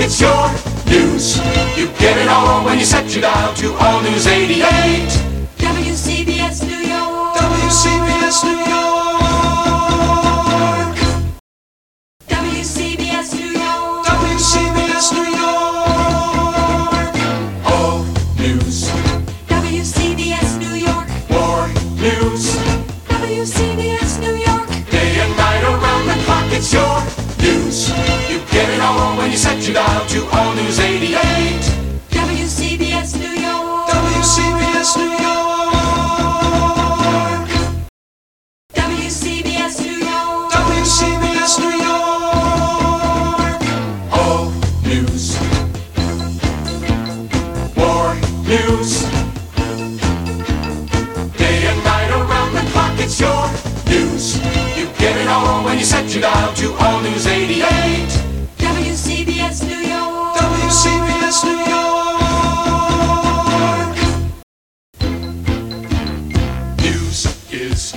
It's your news. You get it all when you set your dial to All News 88. WCBS New York. WCBS New York. WCBS New York. WCBS New York. All news. WCBS New York. More news. WCBS New York. Day and night around the clock, it's your news. You get it all when you set your dial to All News 88. WCBS New York. WCBS New York. WCBS New York. WCBS New York. All news. More news. Day and night around the clock, it's your news. You get it all when you set your dial to All News 88. WCBS New York. WCBS New York. News is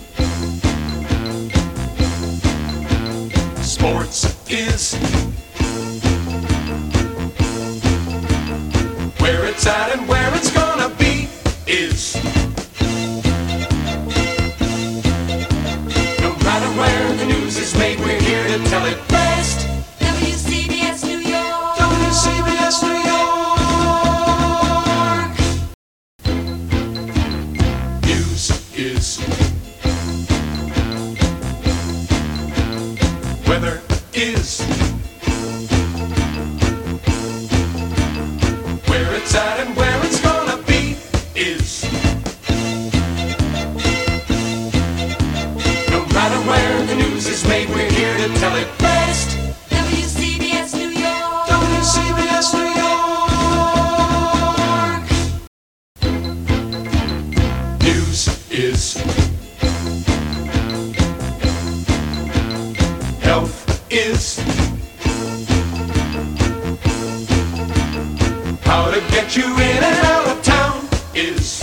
sports is where it's at and where it's gonna be is no matter where the news is made, we're here to tell it best. WCBS New York. WCBS New York. News is weather is where it's at and where it's gonna be is no matter where the news is made, we're here to tell it best. WCBS New York. WCBS New York. News is health is how to get you in and out of town is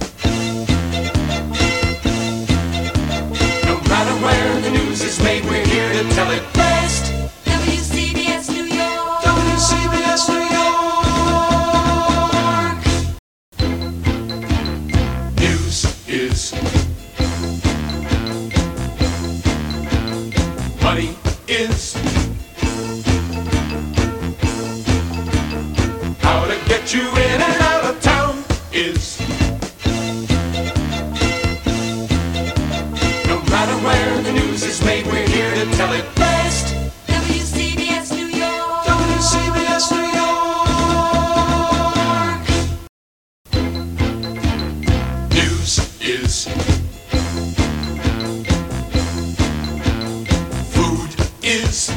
no matter where the news is made, we're here to tell it best. WCBS New York. WCBS New York. News is money is how to get you in and out of town is no matter where the news is made, we're here to tell it best. WCBS New York. WCBS New York. News is food is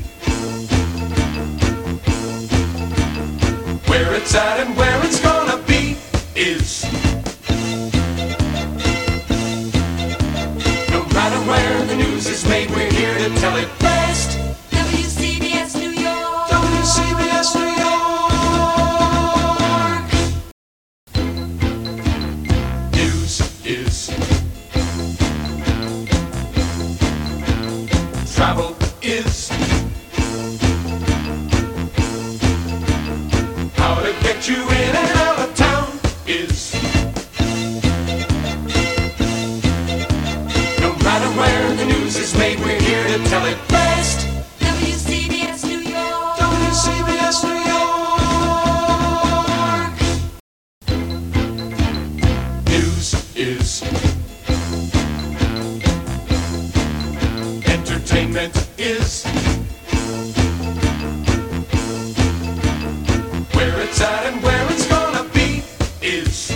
where it's at and where it's gonna be is no matter where the news is made, we're here to tell it best. WCBS New York. WCBS New York. News is travel is how to get you in and out of town is no matter where the news is made, we're here to tell it best. WCBS New York. WCBS New York. News is entertainment is where it's at and where it's gonna be is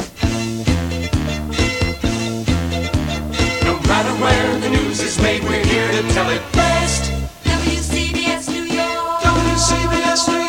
no matter where the news is made, we're here to tell it best. WCBS New York. WCBS New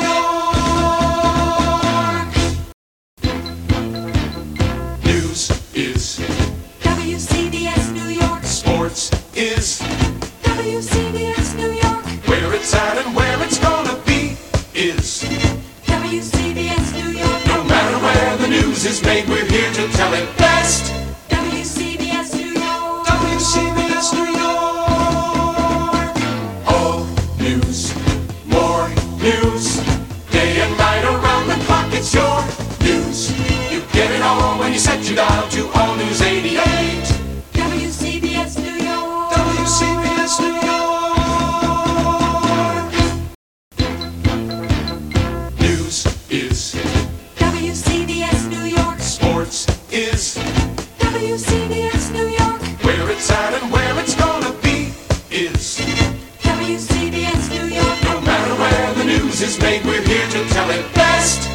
York. News is WCBS New York. sports is WCBS New York. where it's at and where it's gonna be is WCBS New York. no matter where the news is made, we're here to tell it best. WCBS New York. WCBS New York. All news, more news. news. Day and night around the clock, it's your news. You get it all when you set your dial to All News 88. WCBS New York. WCBS New York. News is. WCBS New York. Sports is. WCBS New York. Where it's at and where it's gonna be is. WCBS New York. No matter where the news is made, we're here to tell it best.